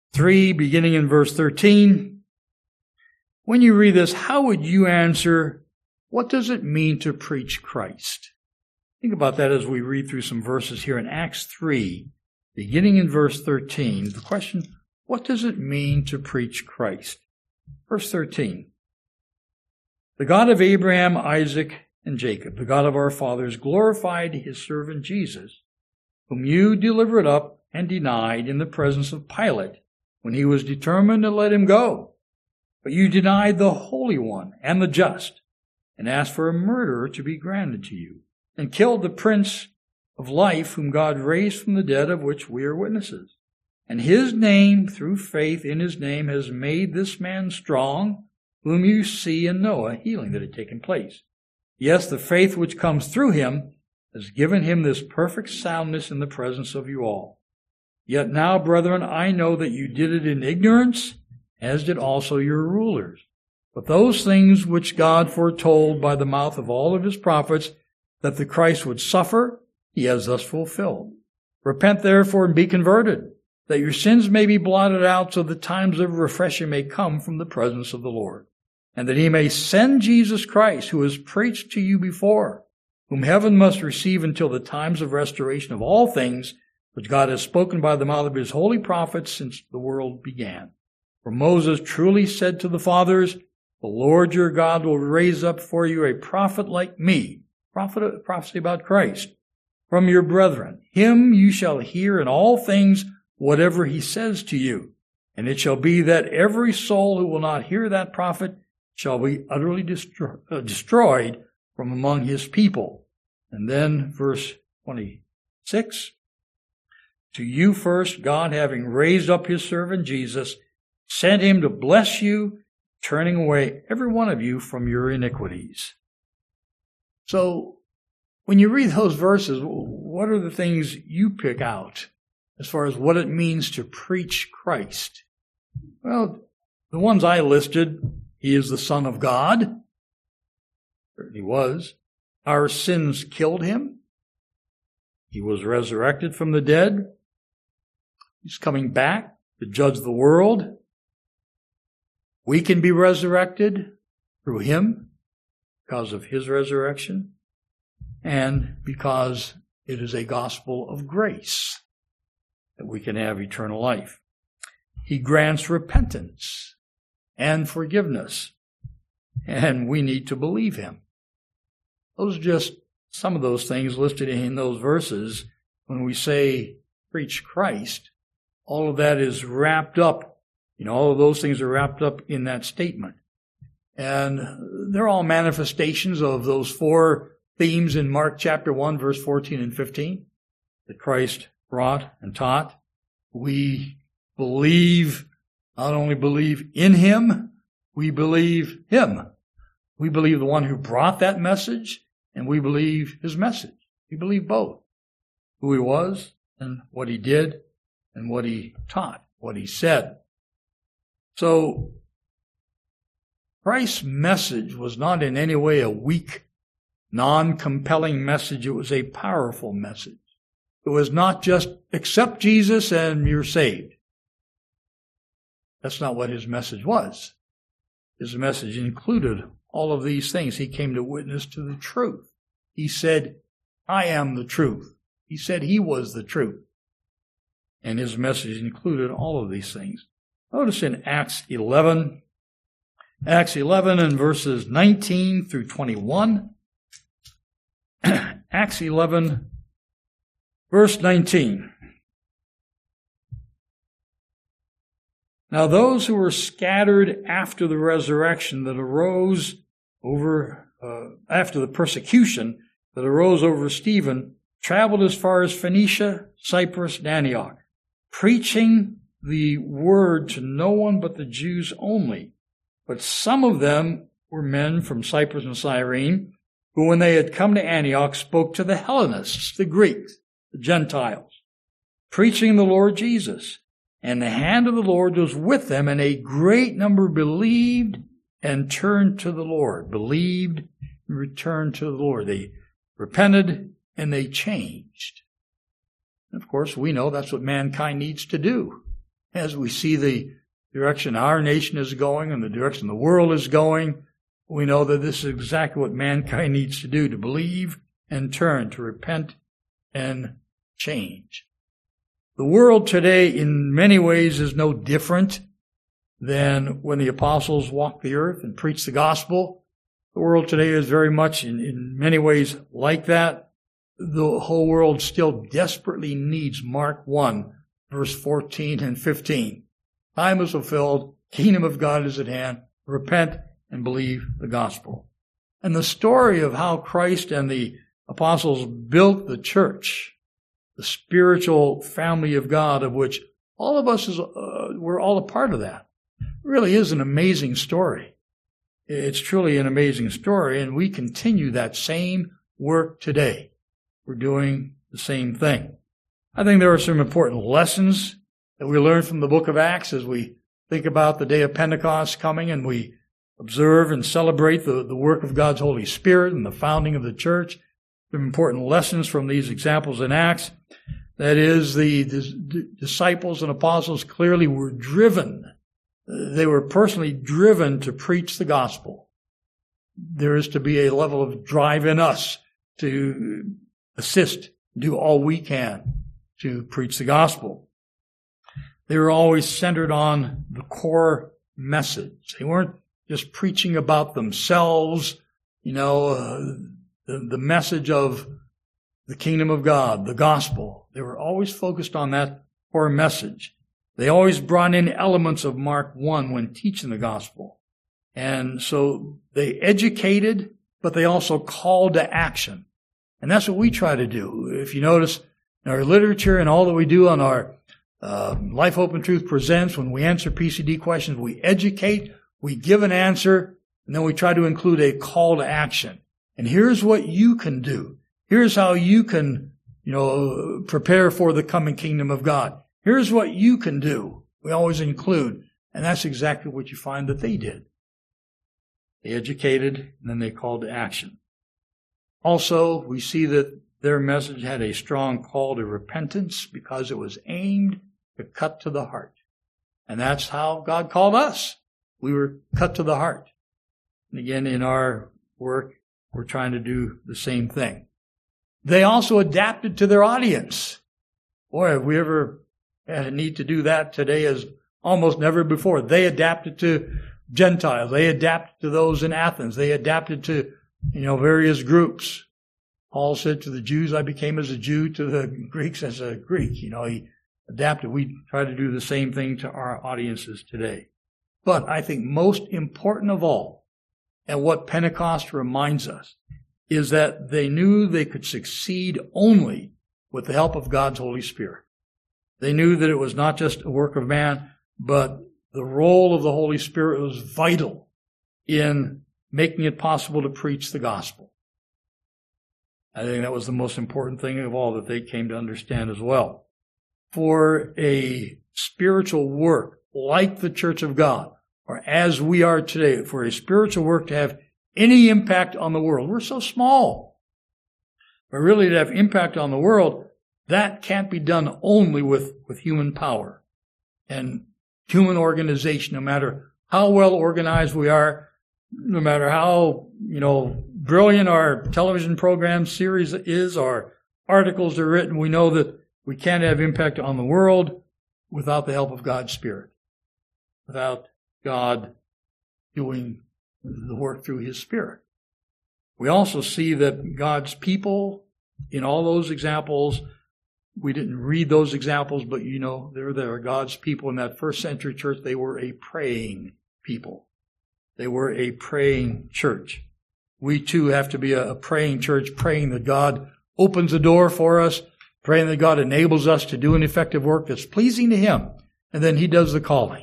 3, beginning in verse 13. When you read this, how would you answer, what does it mean to preach Christ? Think about that as we read through some verses here in Acts 3, beginning in verse 13. The question, what does it mean to preach Christ? Verse 13. The God of Abraham, Isaac, and Jacob, the God of our fathers, glorified his servant Jesus, whom you delivered up and denied in the presence of Pilate, when he was determined to let him go. But you denied the Holy One and the just, and asked for a murderer to be granted to you, and killed the Prince of Life, whom God raised from the dead, of which we are witnesses. And his name, through faith in his name, has made this man strong, whom you see and know, a healing that had taken place. Yes, the faith which comes through him has given him this perfect soundness in the presence of you all. Yet now, brethren, I know that you did it in ignorance, as did also your rulers. But those things which God foretold by the mouth of all of his prophets, that the Christ would suffer, he has thus fulfilled. Repent therefore and be converted, that your sins may be blotted out, so that times of refreshing may come from the presence of the Lord. And that he may send Jesus Christ, who was preached to you before, whom heaven must receive until the times of restoration of all things, which God has spoken by the mouth of his holy prophets since the world began. For Moses truly said to the fathers, the Lord your God will raise up for you a prophet like me, prophecy about Christ, from your brethren. Him you shall hear in all things whatever he says to you. And it shall be that every soul who will not hear that prophet shall be utterly destroyed from among his people. And then verse 26. To you first, God, having raised up his servant Jesus, sent him to bless you, turning away every one of you from your iniquities. So, when you read those verses, what are the things you pick out as far as what it means to preach Christ? Well, the ones I listed, he is the Son of God. Certainly was. Our sins killed him. He was resurrected from the dead. He's coming back to judge the world. We can be resurrected through him because of his resurrection and because it is a gospel of grace that we can have eternal life. He grants repentance and forgiveness, and we need to believe him. Those are just some of those things listed in those verses. When we say preach Christ, all of that is wrapped up. All of those things are wrapped up in that statement. And they're all manifestations of those four themes in Mark chapter 1, verse 14 and 15 that Christ brought and taught. We believe, not only believe in him, we believe him. We believe the one who brought that message, and we believe his message. We believe both. Who he was and what he did and what he taught, what he said. So, Christ's message was not in any way a weak, non-compelling message. It was a powerful message. It was not just accept Jesus and you're saved. That's not what his message was. His message included all of these things. He came to witness to the truth. He said, I am the truth. He said he was the truth. And his message included all of these things. Notice in Acts 11 and verses 19 through 21. Acts 11, verse 19. Now those who were scattered after the resurrection that arose after the persecution that arose over Stephen, traveled as far as Phoenicia, Cyprus, and Antioch, preaching the word to no one but the Jews only. But some of them were men from Cyprus and Cyrene, who when they had come to Antioch spoke to the Hellenists, the Greeks, the Gentiles, preaching the Lord Jesus. And the hand of the Lord was with them, and a great number believed and turned to the Lord. Believed and returned to the Lord. They repented and they changed. And of course, we know that's what mankind needs to do. as we see the direction our nation is going and the direction the world is going, we know that this is exactly what mankind needs to do, to believe and turn, to repent and change. The world today in many ways is no different than when the apostles walked the earth and preached the gospel. The world today is very much in many ways like that. The whole world still desperately needs Mark 1, verse 14 and 15. Time is fulfilled, kingdom of God is at hand, repent and believe the gospel. And the story of how Christ and the apostles built the church, the spiritual family of God, of which all of us we're all a part of that, really is an amazing story. It's truly an amazing story, and we continue that same work today. We're doing the same thing. I think there are some important lessons that we learn from the book of Acts as we think about the day of Pentecost coming and we observe and celebrate the work of God's Holy Spirit and the founding of the church. Some important lessons from these examples in Acts. That is, the disciples and apostles clearly were driven. They were personally driven to preach the gospel. There is to be a level of drive in us to assist, do all we can to preach the gospel. They were always centered on the core message. They weren't just preaching about themselves, the message of the kingdom of God, the gospel. They were always focused on that core message. They always brought in elements of Mark 1 when teaching the gospel. And so they educated, but they also called to action. And that's what we try to do. If you notice in our literature and all that we do on our Life, Hope, and Truth Presents, when we answer PCD questions, we educate, we give an answer, and then we try to include a call to action. And here's what you can do. Here's how you can, prepare for the coming kingdom of God. Here's what you can do. We always include. And that's exactly what you find that they did. They educated, and then they called to action. Also, we see that their message had a strong call to repentance because it was aimed to cut to the heart. And that's how God called us. We were cut to the heart. And again, in our work, we're trying to do the same thing. They also adapted to their audience. Boy, have we ever had a need to do that today as almost never before. They adapted to Gentiles. They adapted to those in Athens. They adapted to, various groups. Paul said to the Jews, I became as a Jew, to the Greeks as a Greek. He adapted. We try to do the same thing to our audiences today. But I think most important of all, and what Pentecost reminds us, is that they knew they could succeed only with the help of God's Holy Spirit. They knew that it was not just a work of man, but the role of the Holy Spirit was vital in making it possible to preach the gospel. I think that was the most important thing of all that they came to understand as well. For a spiritual work like the Church of God, or as we are today, for a spiritual work to have any impact on the world, we're so small. But really to have impact on the world, that can't be done only with human power and human organization, no matter how well organized we are, no matter how, brilliant our television program series is, or articles are written, we know that we can't have impact on the world without the help of God's Spirit, without God doing the work through His Spirit. We also see that God's people, in all those examples, we didn't read those examples, but there are God's people in that first century church. They were a praying people. They were a praying church. We too have to be a praying church, praying that God opens the door for us, praying that God enables us to do an effective work that's pleasing to Him, and then He does the calling.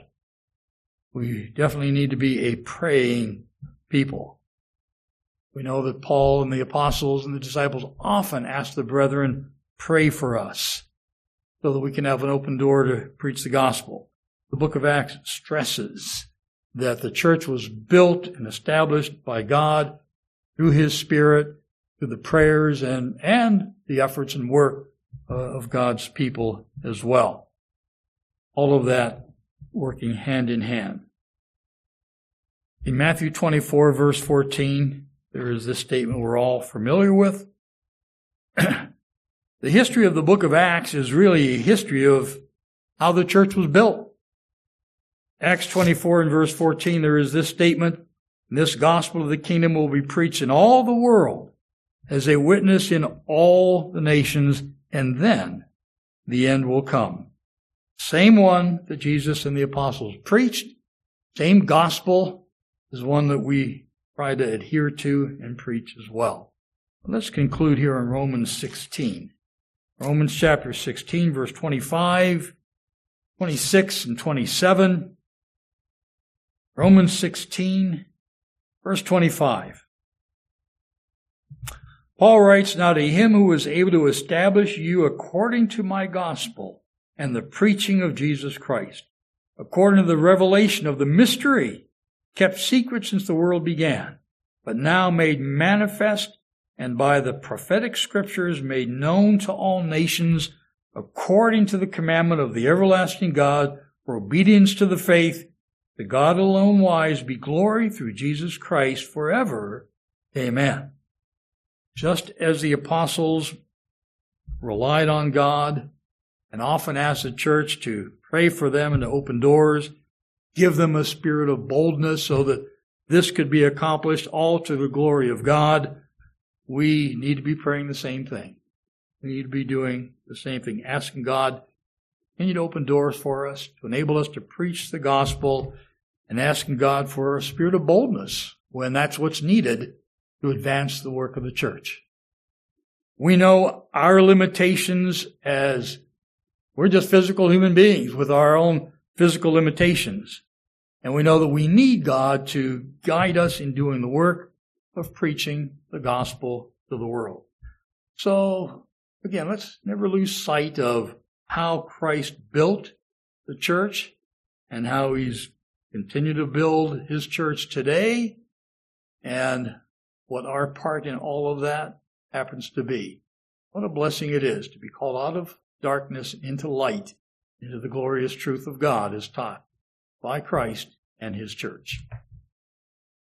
We definitely need to be a praying people. We know that Paul and the apostles and the disciples often ask the brethren, pray for us, so that we can have an open door to preach the gospel. The book of Acts stresses that the church was built and established by God through His Spirit, through the prayers and the efforts and work of God's people as well. all of that working hand in hand. In Matthew 24, verse 14, there is this statement we're all familiar with. The history of the book of Acts is really a history of how the church was built. Acts 24 and verse 14, there is this statement, "This gospel of the kingdom will be preached in all the world as a witness in all the nations, and then the end will come." Same one that Jesus and the apostles preached, same gospel is one that we try to adhere to and preach as well. Let's conclude here in Romans 16. Romans chapter 16, verse 25, 26, and 27. Romans 16, verse 25. Paul writes, "Now to him who is able to establish you according to my gospel and the preaching of Jesus Christ, according to the revelation of the mystery, kept secret since the world began, but now made manifest and by the prophetic scriptures made known to all nations, according to the commandment of the everlasting God, for obedience to the faith, to God alone wise, be glory through Jesus Christ forever. Amen." Just as the apostles relied on God and often asked the church to pray for them and to open doors, give them a spirit of boldness so that this could be accomplished all to the glory of God, we need to be praying the same thing. We need to be doing the same thing, asking God, continue to open doors for us, to enable us to preach the gospel, and asking God for a spirit of boldness when that's what's needed to advance the work of the church. We know our limitations as we're just physical human beings with our own physical limitations. And we know that we need God to guide us in doing the work of preaching the gospel to the world. So, again, let's never lose sight of how Christ built the church and how he's continued to build his church today and what our part in all of that happens to be. What a blessing it is to be called out of darkness into light, into the glorious truth of God as taught by Christ and his church.